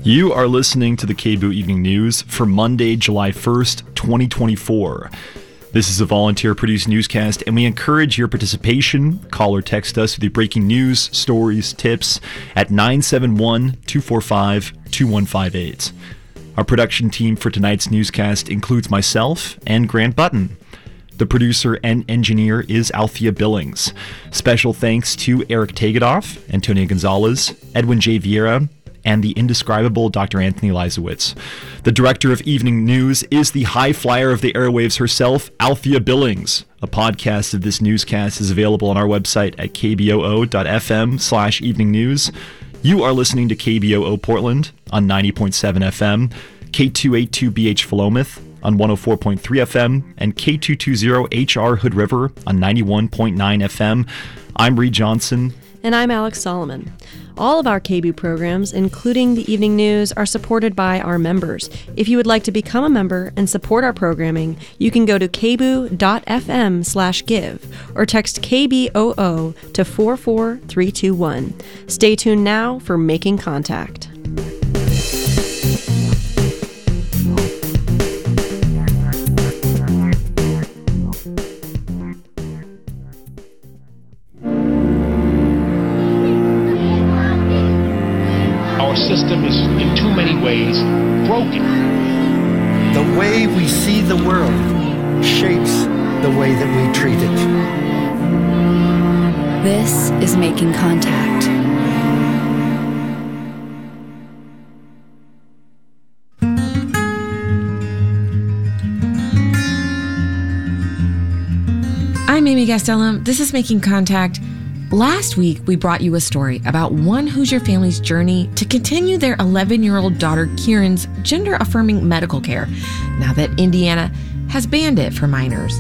You are listening to the KBOO Evening News for Monday, July 1st, 2024. This is a volunteer-produced newscast, and we encourage your participation. Call or text us with your breaking news, stories, tips at 971-245-2158. Our production team for tonight's newscast includes myself and Grant Button. The producer and engineer is Althea Billings. Special thanks to Eric Tegedoff, Antonio Gonzalez, Edwin J. Vieira, and the indescribable Dr. Anthony Leisowitz. The director of Evening News is the high flyer of the airwaves herself, Althea Billings. A podcast of this newscast is available on our website at kboo.fm/evening news. You are listening to KBOO Portland on 90.7 FM, K282BH Philomath on 104.3 FM, and K220HR Hood River on 91.9 FM. I'm Reed Johnson. And I'm Alex Solomon. All of our KBOO programs, including the Evening News, are supported by our members. If you would like to become a member and support our programming, you can go to kboo.fm/give or text KBOO to 44321. Stay tuned now for Making Contact. System is in too many ways broken. The way we see the world shapes the way that we treat it. This is Making Contact. I'm Amy Gastelum. This is Making Contact. Last week, we brought you a story about one Hoosier family's journey to continue their 11-year-old daughter Kieran's gender-affirming medical care, now that Indiana has banned it for minors.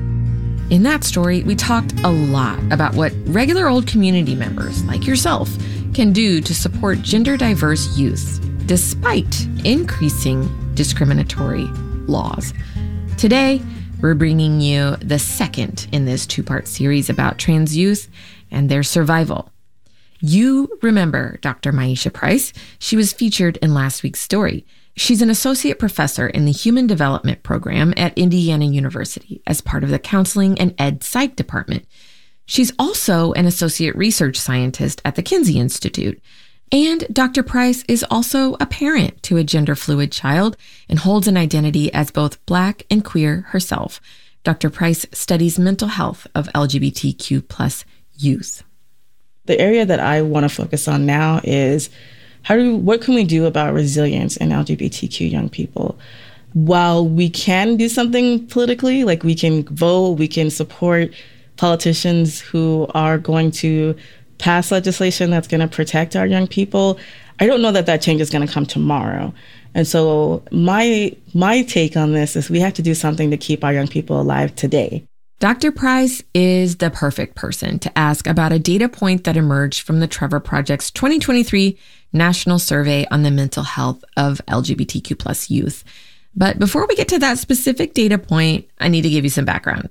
In that story, we talked a lot about what regular old community members, like yourself, can do to support gender-diverse youth, despite increasing discriminatory laws. Today, we're bringing you the second in this two-part series about trans youth and their survival. You remember Dr. Maisha Price. She was featured in last week's story. She's an associate professor in the Human Development Program at Indiana University as part of the Counseling and Ed Psych Department. She's also an associate research scientist at the Kinsey Institute. And Dr. Price is also a parent to a gender-fluid child and holds an identity as both Black and queer herself. Dr. Price studies mental health of LGBTQ+ youth. The area that I want to focus on now is what can we do about resilience in LGBTQ young people? While we can do something politically, like we can vote, we can support politicians who are going to pass legislation that's going to protect our young people, I don't know that change is going to come tomorrow. And so my take on this is we have to do something to keep our young people alive today. Dr. Price is the perfect person to ask about a data point that emerged from the Trevor Project's 2023 National Survey on the Mental Health of LGBTQ+ Youth. But before we get to that specific data point, I need to give you some background.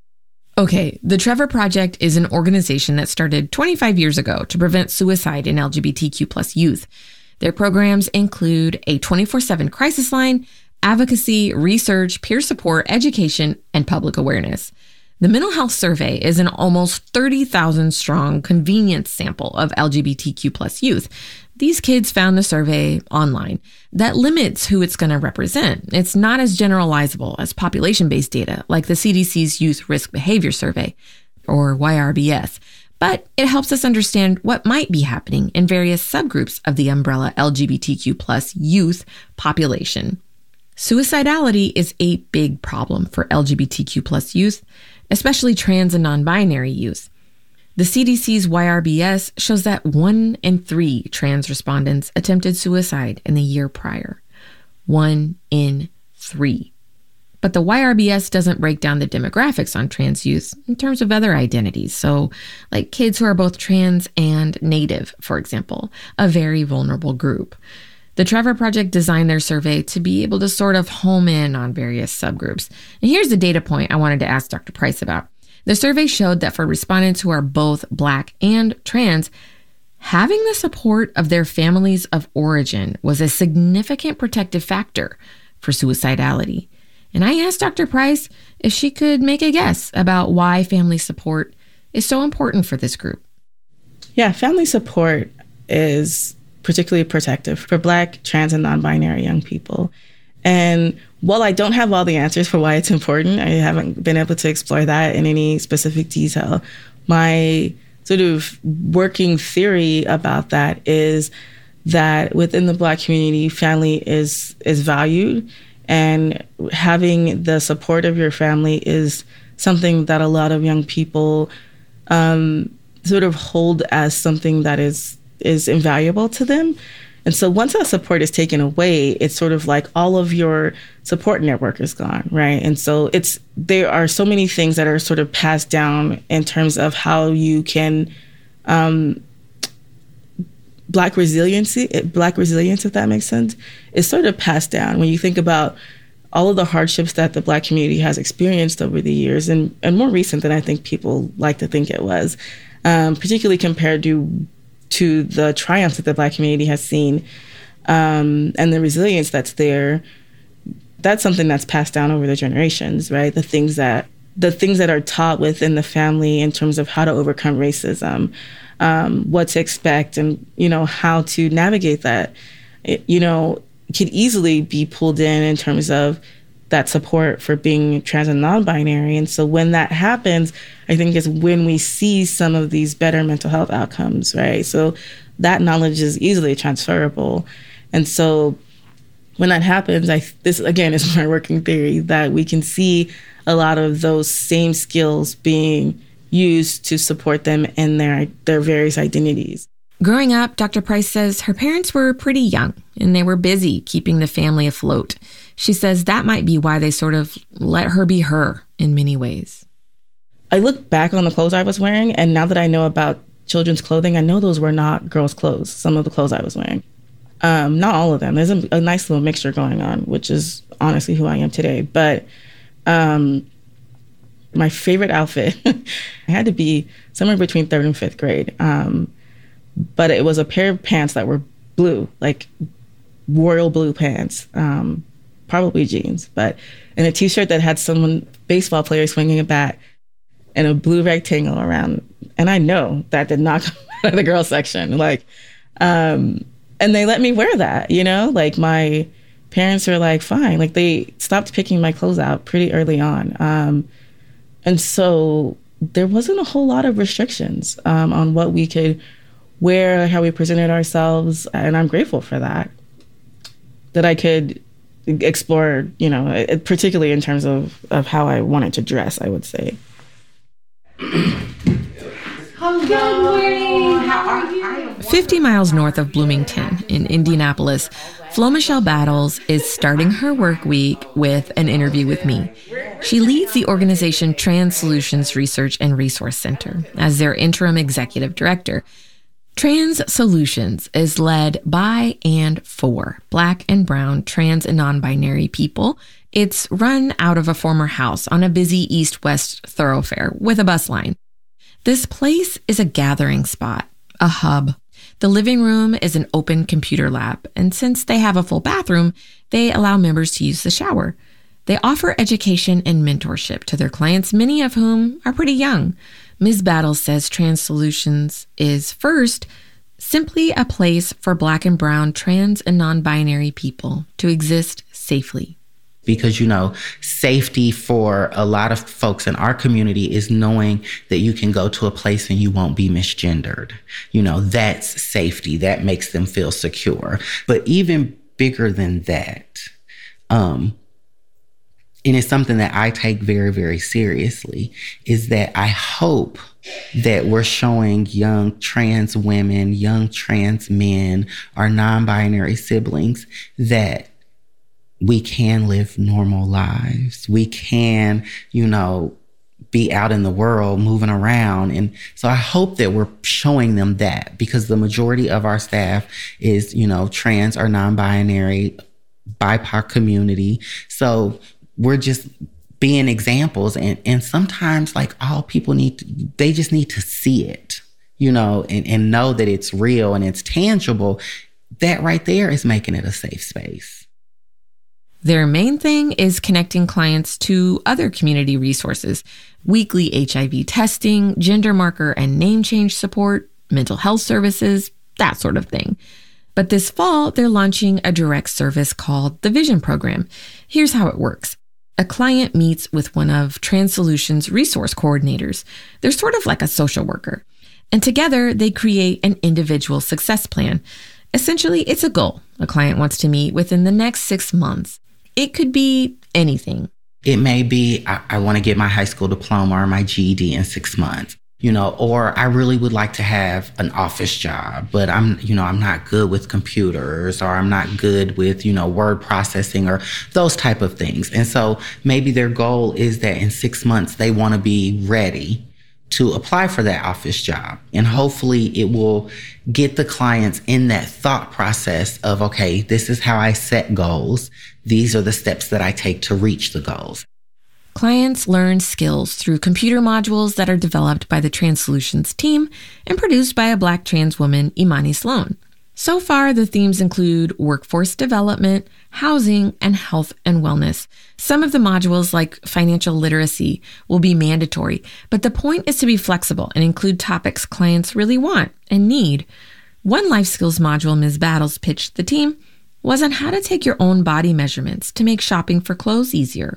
Okay, the Trevor Project is an organization that started 25 years ago to prevent suicide in LGBTQ+ youth. Their programs include a 24/7 crisis line, advocacy, research, peer support, education, and public awareness. The Mental Health Survey is an almost 30,000 strong convenience sample of LGBTQ+ youth. These kids found the survey online. That limits who it's going to represent. It's not as generalizable as population-based data like the CDC's Youth Risk Behavior Survey, or YRBS, but it helps us understand what might be happening in various subgroups of the umbrella LGBTQ+ youth population. Suicidality is a big problem for LGBTQ+ youth, especially trans and non-binary youth. The CDC's YRBS shows that 1 in 3 trans respondents attempted suicide in the year prior. 1 in 3. But the YRBS doesn't break down the demographics on trans youth in terms of other identities. So, like kids who are both trans and Native, for example, a very vulnerable group. The Trevor Project designed their survey to be able to sort of home in on various subgroups. And here's the data point I wanted to ask Dr. Price about. The survey showed that for respondents who are both Black and trans, having the support of their families of origin was a significant protective factor for suicidality. And I asked Dr. Price if she could make a guess about why family support is so important for this group. Yeah, family support is particularly protective for Black, trans, and non-binary young people. And while I don't have all the answers for why it's important, I haven't been able to explore that in any specific detail. My sort of working theory about that is that within the Black community, family is valued, and having the support of your family is something that a lot of young people sort of hold as something that is invaluable to them. And so once that support is taken away, it's sort of like all of your support network is gone, right? And so there are so many things that are sort of passed down in terms of how you can Black resilience, if that makes sense, is sort of passed down when you think about all of the hardships that the Black community has experienced over the years, and more recent than I think people like to think it was, particularly compared to the triumphs that the Black community has seen, and the resilience that's there. That's something that's passed down over the generations, right? The things that are taught within the family in terms of how to overcome racism, what to expect, and how to navigate that. Could easily be pulled in terms of that support for being trans and non-binary. And so when that happens, I think is when we see some of these better mental health outcomes, right? So that knowledge is easily transferable. And so when that happens, this again is my working theory, that we can see a lot of those same skills being used to support them in their various identities. Growing up, Dr. Price says her parents were pretty young and they were busy keeping the family afloat. She says that might be why they sort of let her be her in many ways. I look back on the clothes I was wearing, and now that I know about children's clothing, I know those were not girls' clothes, some of the clothes I was wearing. Not all of them. There's a nice little mixture going on, which is honestly who I am today. But my favorite outfit, I had to be somewhere between 3rd and 5th grade. But it was a pair of pants that were blue, like royal blue pants, probably jeans, and a t-shirt that had baseball player swinging a bat and a blue rectangle around. And I know that did not come out of the girls section. And they let me wear that, like my parents were like, fine. Like they stopped picking my clothes out pretty early on. And so there wasn't a whole lot of restrictions on what we could wear, how we presented ourselves. And I'm grateful for that I could explore, particularly in terms of how I wanted to dress, I would say. Good morning. How are you? 50 miles north of Bloomington in Indianapolis, Flo Michelle Battles is starting her work week with an interview with me. She leads the organization Trans Solutions Research and Resource Center as their interim executive director. Trans Solutions is led by and for Black and brown, trans and non-binary people. It's run out of a former house on a busy east-west thoroughfare with a bus line. This place is a gathering spot, a hub. The living room is an open computer lab, and since they have a full bathroom, they allow members to use the shower. They offer education and mentorship to their clients, many of whom are pretty young. Ms. Battles says Trans Solutions is, first, simply a place for Black and brown, trans and non-binary people to exist safely. Because, safety for a lot of folks in our community is knowing that you can go to a place and you won't be misgendered. That's safety. That makes them feel secure. But even bigger than that, and it's something that I take very, very seriously, is that I hope that we're showing young trans women, young trans men, our non-binary siblings that we can live normal lives. We can, be out in the world, moving around. And so I hope that we're showing them that, because the majority of our staff is, trans or non-binary, BIPOC community. So we're just being examples. And sometimes all people they just need to see it. and know that it's real and it's tangible, that right there is making it a safe space. Their main thing is connecting clients to other community resources, weekly HIV testing, gender marker and name change support, mental health services, that sort of thing. But this fall, they're launching a direct service called the Vision Program. Here's how it works. A client meets with one of TransSolutions' resource coordinators. They're sort of like a social worker. And together, they create an individual success plan. Essentially, it's a goal a client wants to meet within the next 6 months. It could be anything. It may be, I want to get my high school diploma or my GED in 6 months, or I really would like to have an office job, but I'm not good with computers, or I'm not good with, word processing or those type of things. And so maybe their goal is that in 6 months, they want to be ready to apply for that office job. And hopefully it will get the clients in that thought process of, okay, this is how I set goals. These are the steps that I take to reach the goals. Clients learn skills through computer modules that are developed by the TransSolutions team and produced by a Black trans woman, Imani Sloan. So far, the themes include workforce development, housing, and health and wellness. Some of the modules, like financial literacy, will be mandatory, but the point is to be flexible and include topics clients really want and need. One life skills module Ms. Battles pitched the team was on how to take your own body measurements to make shopping for clothes easier.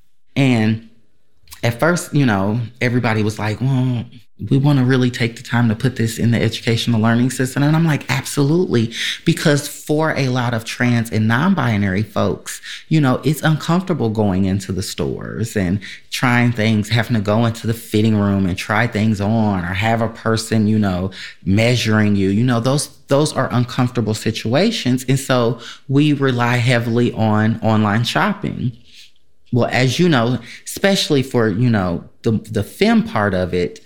And at first, everybody was like, well, we want to really take the time to put this in the educational learning system. And I'm like, absolutely. Because for a lot of trans and non-binary folks, it's uncomfortable going into the stores and trying things, having to go into the fitting room and try things on, or have a person, measuring you. Those are uncomfortable situations. And so we rely heavily on online shopping. Well, as you know, especially for, the femme part of it,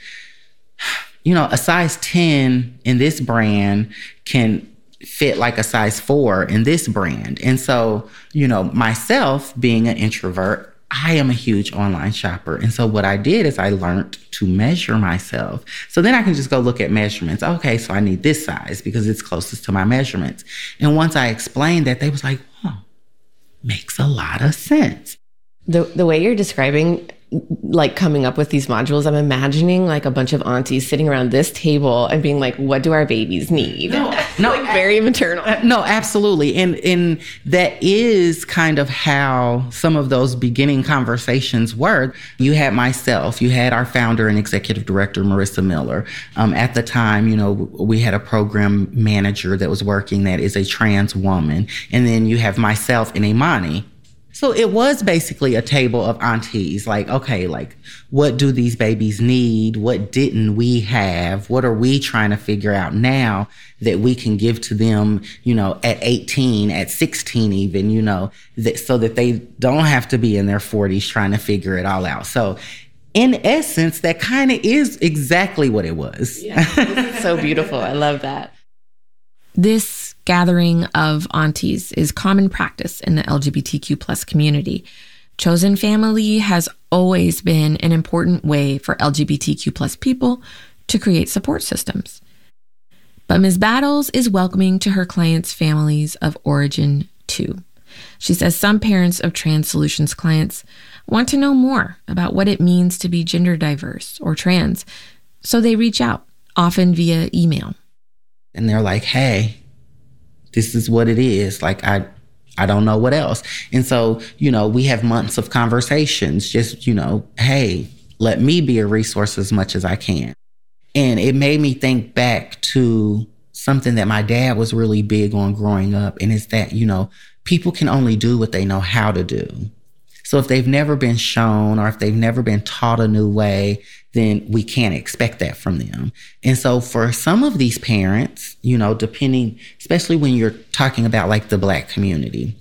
a size 10 in this brand can fit like a size 4 in this brand. And so, myself being an introvert, I am a huge online shopper. And so what I did is I learned to measure myself. So then I can just go look at measurements. Okay, so I need this size because it's closest to my measurements. And once I explained that, they was like, oh, makes a lot of sense. The way you're describing, like, coming up with these modules, I'm imagining like a bunch of aunties sitting around this table and being like, what do our babies need? No, like very maternal. No, absolutely. And that is kind of how some of those beginning conversations were. You had myself, you had our founder and executive director, Marissa Miller. At the time, we had a program manager that was working that is a trans woman. And then you have myself and Imani. So it was basically a table of aunties, like, okay, like, what do these babies need? What didn't we have? What are we trying to figure out now that we can give to them, at 18, at 16 even, so that they don't have to be in their 40s trying to figure it all out. So in essence, that kind of is exactly what it was. Yeah, this is so beautiful. I love that. This gathering of aunties is common practice in the LGBTQ plus community. Chosen family has always been an important way for LGBTQ plus people to create support systems. But Ms. Battles is welcoming to her clients' families of origin too. She says some parents of TransSolutions clients want to know more about what it means to be gender diverse or trans, so they reach out, often via email. And they're like, hey, this is what it is. Like, I don't know what else. And so, we have months of conversations, just, hey, let me be a resource as much as I can. And it made me think back to something that my dad was really big on growing up. And it's that, people can only do what they know how to do. So if they've never been shown or if they've never been taught a new way, then we can't expect that from them. And so for some of these parents, depending, especially when you're talking about like the Black community,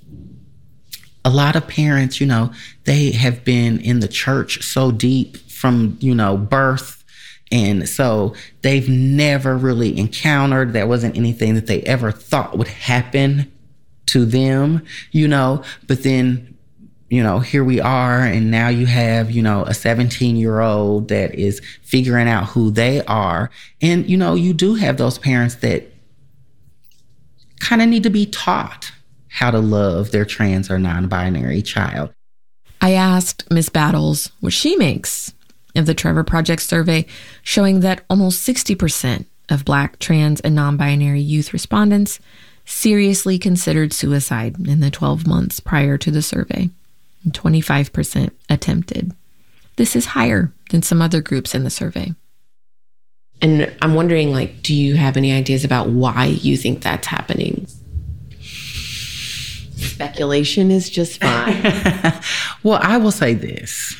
a lot of parents, they have been in the church so deep from, birth. And so they've never really encountered, there wasn't anything that they ever thought would happen to them, but then here we are, and now you have, a 17-year-old that is figuring out who they are. And, you do have those parents that kind of need to be taught how to love their trans or non-binary child. I asked Ms. Battles what she makes of the Trevor Project survey, showing that almost 60% of Black, trans, and non-binary youth respondents seriously considered suicide in the 12 months prior to the survey. 25% attempted. This is higher than some other groups in the survey. And I'm wondering, do you have any ideas about why you think that's happening? Speculation is just fine. Well, I will say this.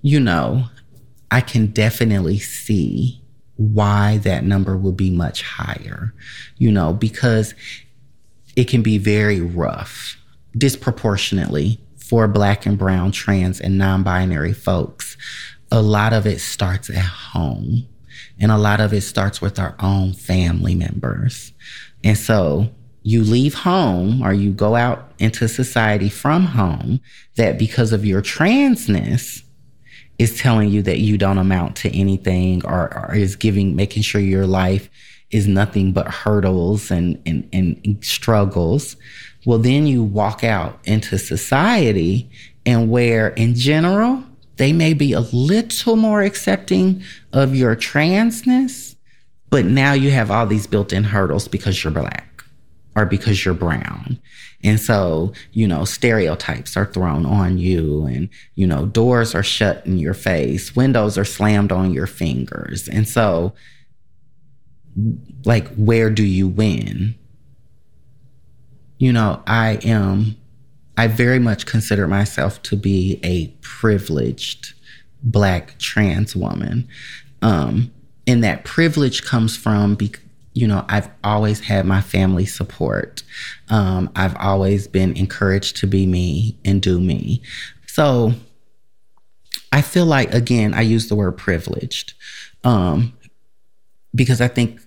I can definitely see why that number would be much higher, because it can be very rough, disproportionately for Black and brown, trans, and non-binary folks. A lot of it starts at home, and a lot of it starts with our own family members. And so you leave home, or you go out into society from home, that because of your transness is telling you that you don't amount to anything, or is making sure your life is nothing but hurdles and struggles. Well, then you walk out into society, and where in general, they may be a little more accepting of your transness, but now you have all these built-in hurdles because you're Black or because you're brown. And so, stereotypes are thrown on you, and, doors are shut in your face, windows are slammed on your fingers. And so, where do you win? I very much consider myself to be a privileged Black trans woman. And that privilege comes from, I've always had my family support. I've always been encouraged to be me and do me. So I feel like, again, I use the word privileged because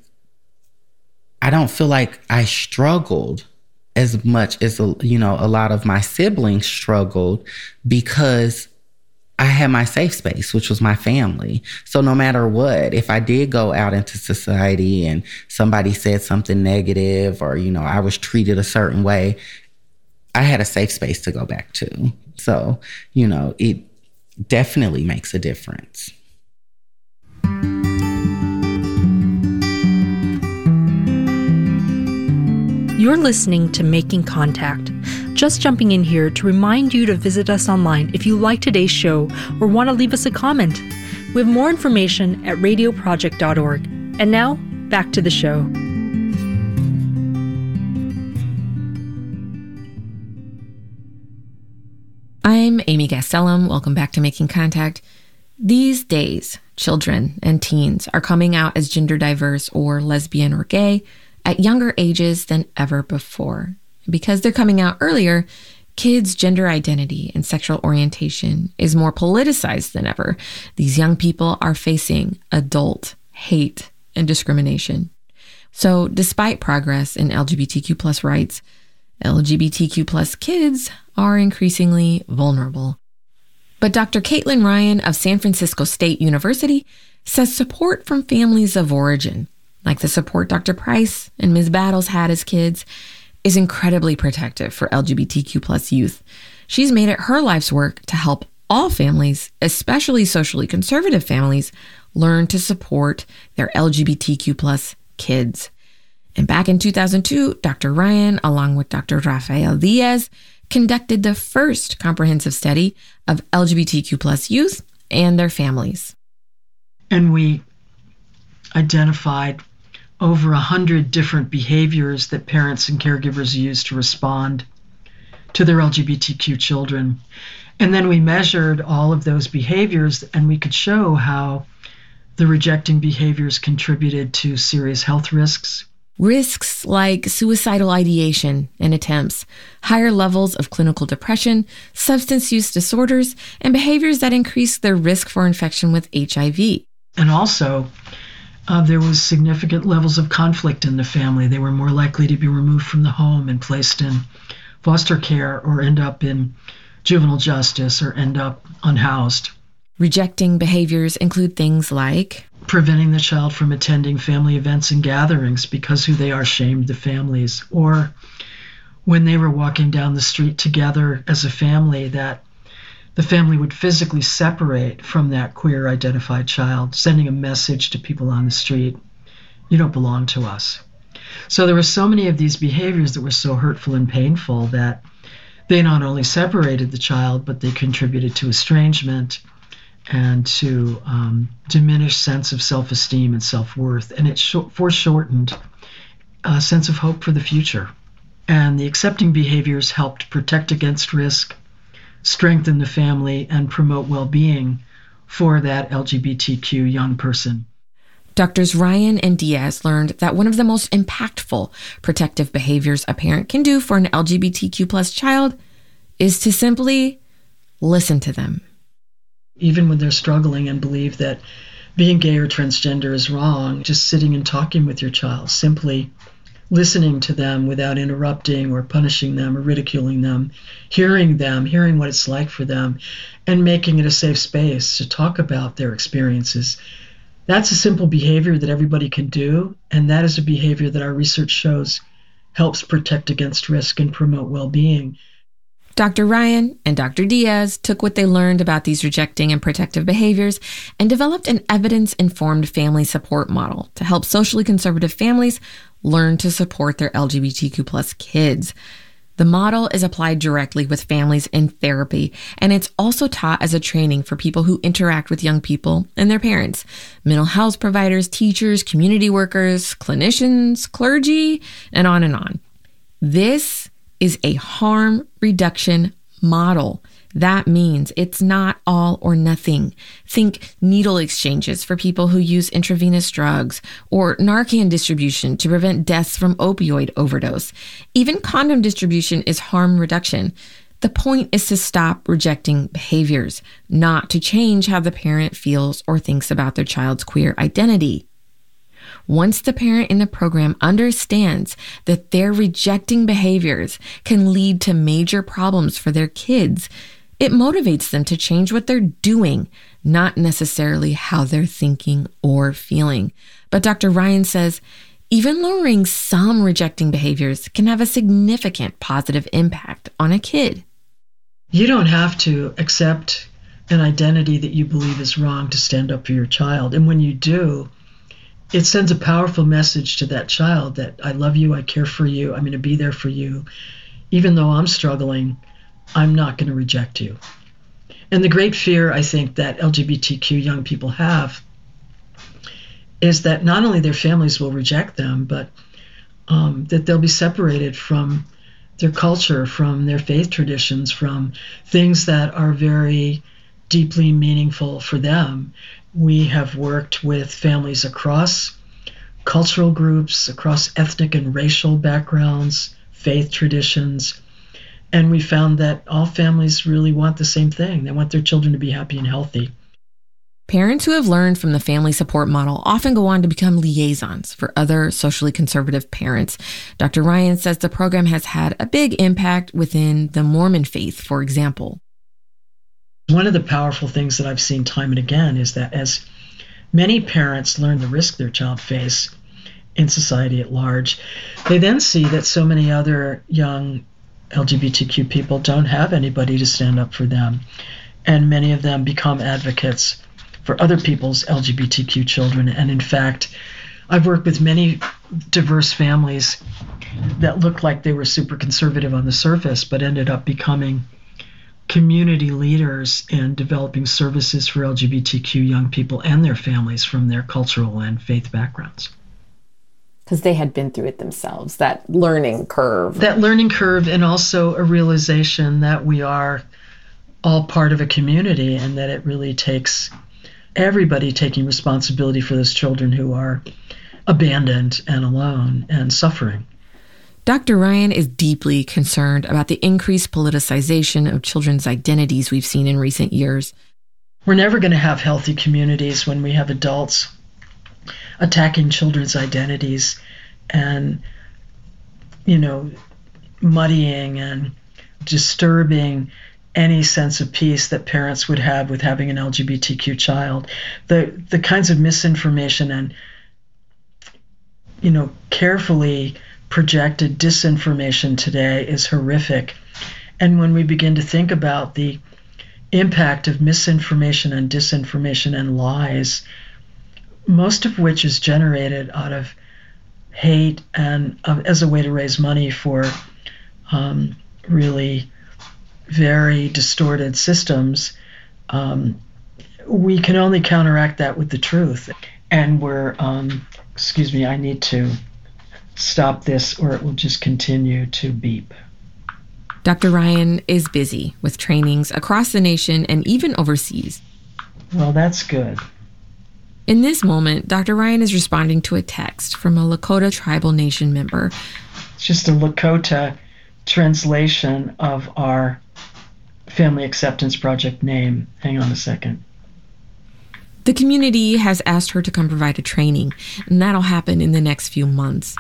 I don't feel like I struggled as much as, a lot of my siblings struggled, because I had my safe space, which was my family. So no matter what, if I did go out into society and somebody said something negative, or, I was treated a certain way, I had a safe space to go back to. So, it definitely makes a difference. You're listening to Making Contact. Just jumping in here to remind you to visit us online if you like today's show or want to leave us a comment. We have more information at radioproject.org. And now, back to the show. I'm Amy Gastelum. Welcome back to Making Contact. These days, children and teens are coming out as gender diverse or lesbian or gay at younger ages than ever before. Because they're coming out earlier, kids' gender identity and sexual orientation is more politicized than ever. These young people are facing adult hate and discrimination. So despite progress in LGBTQ+ rights, LGBTQ+ kids are increasingly vulnerable. But Dr. Caitlin Ryan of San Francisco State University says support from families of origin, like the support Dr. Price and Ms. Battles had as kids, is incredibly protective for LGBTQ+ youth. She's made it her life's work to help all families, especially socially conservative families, learn to support their LGBTQ+ kids. And back in 2002, Dr. Ryan, along with Dr. Rafael Diaz, conducted the first comprehensive study of LGBTQ+ youth and their families. And we identified over 100 different behaviors that parents and caregivers use to respond to their LGBTQ children. And then we measured all of those behaviors, and we could show how the rejecting behaviors contributed to serious health risks. Risks like suicidal ideation and attempts, higher levels of clinical depression, substance use disorders, and behaviors that increase their risk for infection with HIV. And also, there was significant levels of conflict in the family. They were more likely to be removed from the home and placed in foster care or end up in juvenile justice or end up unhoused. Rejecting behaviors include things like preventing the child from attending family events and gatherings because who they are shamed the families, or when they were walking down the street together as a family, that the family would physically separate from that queer identified child, sending a message to people on the street, you don't belong to us. So there were so many of these behaviors that were so hurtful and painful that they not only separated the child, but they contributed to estrangement and to diminished sense of self-esteem and self-worth. And it foreshortened a sense of hope for the future. And the accepting behaviors helped protect against risk, strengthen the family, and promote well-being for that LGBTQ young person. Doctors Ryan and Diaz learned that one of the most impactful protective behaviors a parent can do for an LGBTQ plus child is to simply listen to them. Even when they're struggling and believe that being gay or transgender is wrong, just sitting and talking with your child, simply listening to them without interrupting or punishing them or ridiculing them, hearing what it's like for them, and making it a safe space to talk about their experiences. That's a simple behavior that everybody can do, and that is a behavior that our research shows helps protect against risk and promote well-being. Dr. Ryan and Dr. Diaz took what they learned about these rejecting and protective behaviors and developed an evidence-informed family support model to help socially conservative families learn to support their LGBTQ plus kids. The model is applied directly with families in therapy, and it's also taught as a training for people who interact with young people and their parents, mental health providers, teachers, community workers, clinicians, clergy, and on and on. This is a harm reduction model. That means it's not all or nothing. Think needle exchanges for people who use intravenous drugs, or Narcan distribution to prevent deaths from opioid overdose. Even condom distribution is harm reduction. The point is to stop rejecting behaviors, not to change how the parent feels or thinks about their child's queer identity. Once the parent in the program understands that their rejecting behaviors can lead to major problems for their kids, it motivates them to change what they're doing, not necessarily how they're thinking or feeling. But Dr. Ryan says, even lowering some rejecting behaviors can have a significant positive impact on a kid. You don't have to accept an identity that you believe is wrong to stand up for your child. And when you do, it sends a powerful message to that child that I love you, I care for you, I'm going to be there for you. Even though I'm struggling, I'm not going to reject you. And the great fear, I think, that LGBTQ young people have is that not only their families will reject them, but that they'll be separated from their culture, from their faith traditions, from things that are very deeply meaningful for them. We have worked with families across cultural groups, across ethnic and racial backgrounds, faith traditions, and we found that all families really want the same thing. They want their children to be happy and healthy. Parents who have learned from the family support model often go on to become liaisons for other socially conservative parents. Dr. Ryan says the program has had a big impact within the Mormon faith, for example. One of the powerful things that I've seen time and again is that as many parents learn the risk their child face in society at large, they then see that so many other young LGBTQ people don't have anybody to stand up for them. And many of them become advocates for other people's LGBTQ children. And in fact, I've worked with many diverse families that looked like they were super conservative on the surface, but ended up becoming community leaders in developing services for LGBTQ young people and their families from their cultural and faith backgrounds. Because they had been through it themselves, that learning curve. That learning curve, and also a realization that we are all part of a community and that it really takes everybody taking responsibility for those children who are abandoned and alone and suffering. Dr. Ryan is deeply concerned about the increased politicization of children's identities we've seen in recent years. We're never going to have healthy communities when we have adults attacking children's identities and, muddying and disturbing any sense of peace that parents would have with having an LGBTQ child. The kinds of misinformation and, carefully projected disinformation today is horrific. And when we begin to think about the impact of misinformation and disinformation and lies, most of which is generated out of hate and as a way to raise money for really very distorted systems, we can only counteract that with the truth. And we're, excuse me, I need to stop this or it will just continue to beep. Dr. Ryan is busy with trainings across the nation and even overseas. Well, that's good. In this moment, Dr. Ryan is responding to a text from a Lakota tribal nation member. It's just a Lakota translation of our Family Acceptance Project name. Hang on a second. The community has asked her to come provide a training, and that'll happen in the next few months.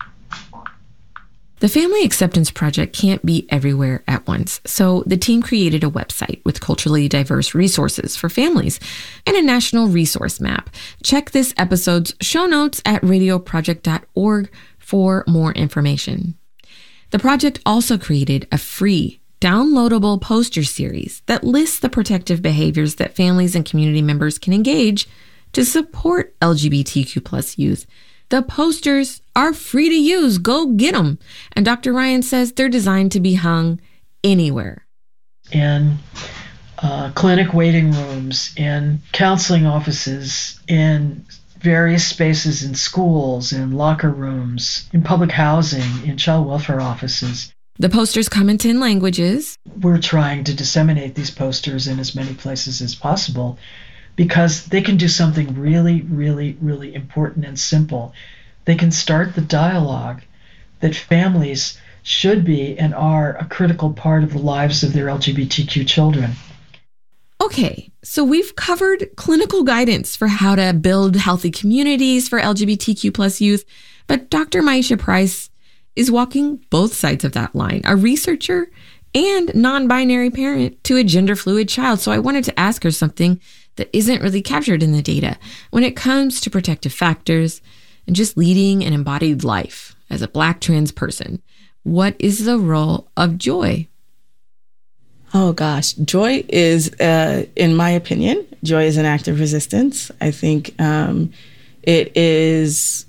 The Family Acceptance Project can't be everywhere at once, so the team created a website with culturally diverse resources for families and a national resource map. Check this episode's show notes at radioproject.org for more information. The project also created a free, downloadable poster series that lists the protective behaviors that families and community members can engage to support LGBTQ+ youth. The posters are free to use. Go get them. And Dr. Ryan says they're designed to be hung anywhere. In clinic waiting rooms, in counseling offices, in various spaces in schools, in locker rooms, in public housing, in child welfare offices. The posters come in 10 languages. We're trying to disseminate these posters in as many places as possible because they can do something really, really, really important and simple. They can start the dialogue that families should be and are a critical part of the lives of their LGBTQ children. Okay, so we've covered clinical guidance for how to build healthy communities for LGBTQ+ youth, but Dr. Maisha Price is walking both sides of that line, a researcher and non-binary parent to a gender-fluid child. So I wanted to ask her something that isn't really captured in the data when it comes to protective factors and just leading an embodied life as a Black trans person. What is the role of joy? Oh gosh, joy is, in my opinion, joy is an act of resistance. I think it is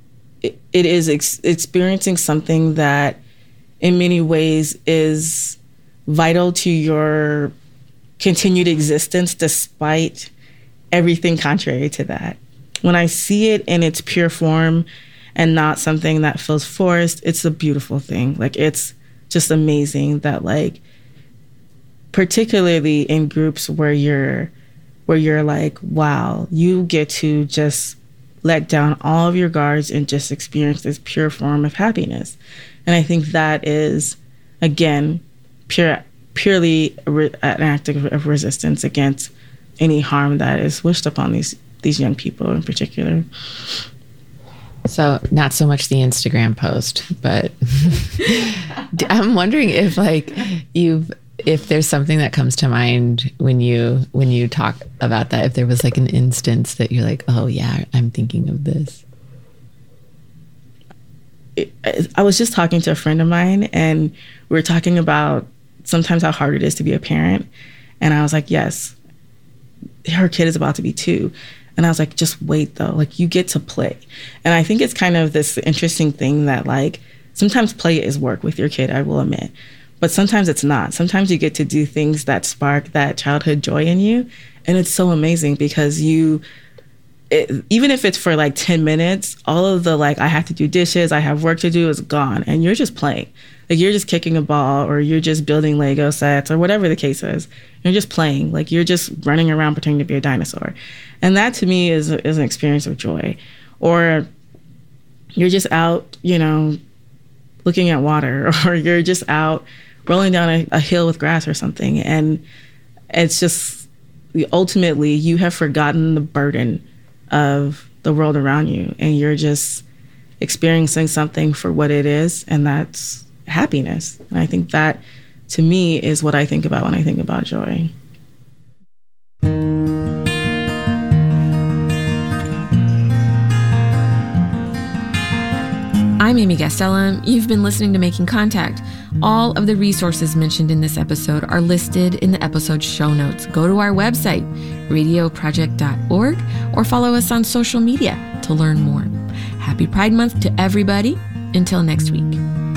experiencing something that in many ways is vital to your continued existence despite everything contrary to that. When I see it in its pure form and not something that feels forced, it's a beautiful thing. Like, it's just amazing that, like, particularly in groups where you're like, wow, you get to just let down all of your guards and just experience this pure form of happiness. And I think that is, again, purely an act of resistance against any harm that is wished upon these young people in particular. So not so much the Instagram post, but I'm wondering if if there's something that comes to mind when you talk about that, if there was like an instance that you're like, oh yeah, I'm thinking of this. I was just talking to a friend of mine and we were talking about sometimes how hard it is to be a parent. And I was like, yes, her kid is about to be 2. And I was like, just wait though, like you get to play. And I think it's kind of this interesting thing that like sometimes play is work with your kid, I will admit. But sometimes it's not. Sometimes you get to do things that spark that childhood joy in you. And it's so amazing because even if it's for like 10 minutes, all of the like, I have to do dishes, I have work to do is gone. And you're just playing. Like you're just kicking a ball or you're just building Lego sets or whatever the case is. You're just playing. Like you're just running around pretending to be a dinosaur. And that to me is an experience of joy. Or you're just out, looking at water, or you're just out rolling down a hill with grass or something. And it's just, ultimately, you have forgotten the burden of the world around you. And you're just experiencing something for what it is. And that's happiness. And I think that to me, is what I think about when I think about joy. I'm Amy Gastelum. You've been listening to Making Contact. All of the resources mentioned in this episode are listed in the episode show notes. Go to our website, radioproject.org, or follow us on social media to learn more. Happy Pride Month to everybody. Until next week.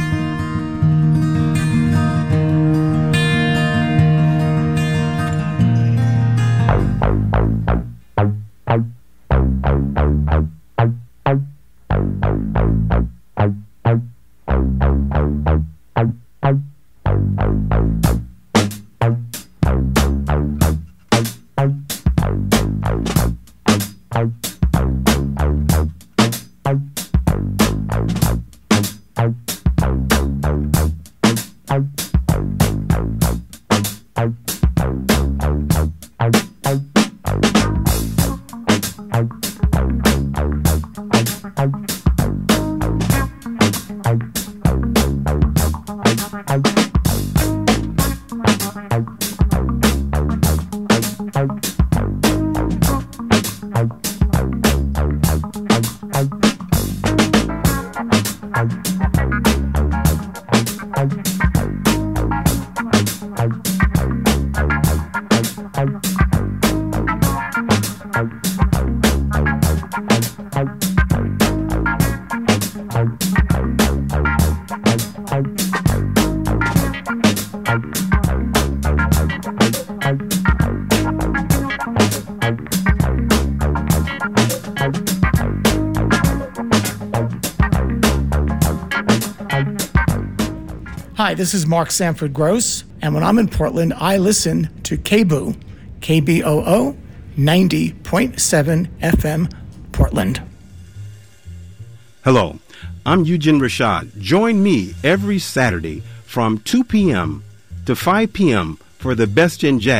Hi, this is Mark Sanford Gross, and when I'm in Portland, I listen to KBOO, KBOO 90.7 FM, Portland. Hello, I'm Eugene Rashad. Join me every Saturday from 2 p.m. to 5 p.m. for the Best in Jazz